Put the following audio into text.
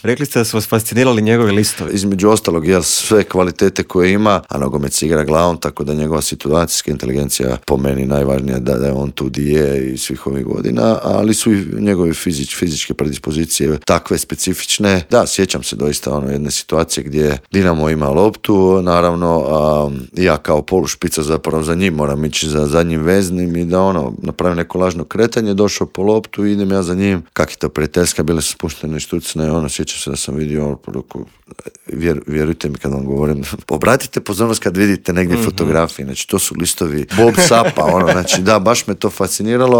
Rekli ste da su vas fascinirali njegovi listovi. Između ostalog, sve kvalitete koje ima, a nogomet se igra glavom, tako da njegova situacijska inteligencija po meni najvažnija, da je on tu di je i svih ovih godina, ali su i njegove fizičke predispozicije takve specifične. Da, sjećam se doista jedne situacije gdje Dinamo ima loptu, naravno, ja kao polušpica zapravo za njim moram ići za zadnjim veznim i da napravim neko lažno kretanje, došao po loptu i idem ja za njim. Kak je to prijateljska, bile su spuštene štucne, sjećam se da sam vidio poruku. Vjerujte mi kad vam govorim, obratite pozornost kad vidite negdje fotografije, znači to su listovi Bob Sapa, znači da, baš me to fasciniralo,